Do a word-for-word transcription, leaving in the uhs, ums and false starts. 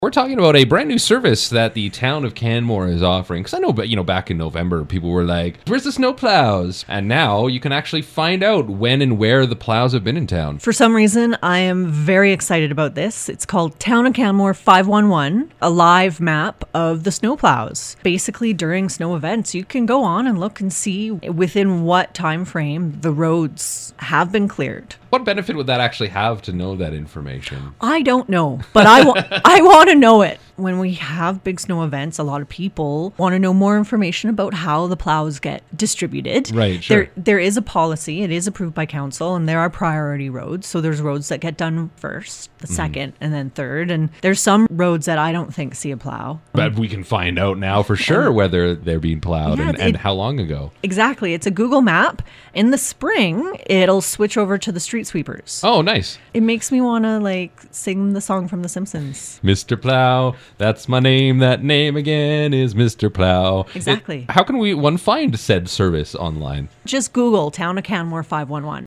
We're talking about a brand new service that the town of Canmore is offering. Because I know, you know, back in November, people were like, where's the snow plows? And now you can actually find out when and where the plows have been in town. For some reason, I am very excited about this. It's called Town of Canmore five one one, a live map of the snow plows. Basically, during snow events, you can go on and look and see within what time frame the roads have been cleared. What benefit would that actually have to know that information? I don't know, but I, wa- I want to know it. When we have big snow events, a lot of people want to know more information about how the plows get distributed. Right, sure. There, there is a policy. It is approved by council, and there are priority roads. So there's roads that get done first, the mm. second, and then third. And there's some roads that I don't think see a plow. But we can find out now for sure and, whether they're being plowed yeah, and, and it, how long ago. Exactly. It's a Google map. In the spring, it'll switch over to the street sweepers. Oh, nice. It makes me want to like sing the song from The Simpsons. Mister Plow, that's my name. That name again is Mister Plow. Exactly. It, how can we one find said service online? Just Google Town of Canmore five one one.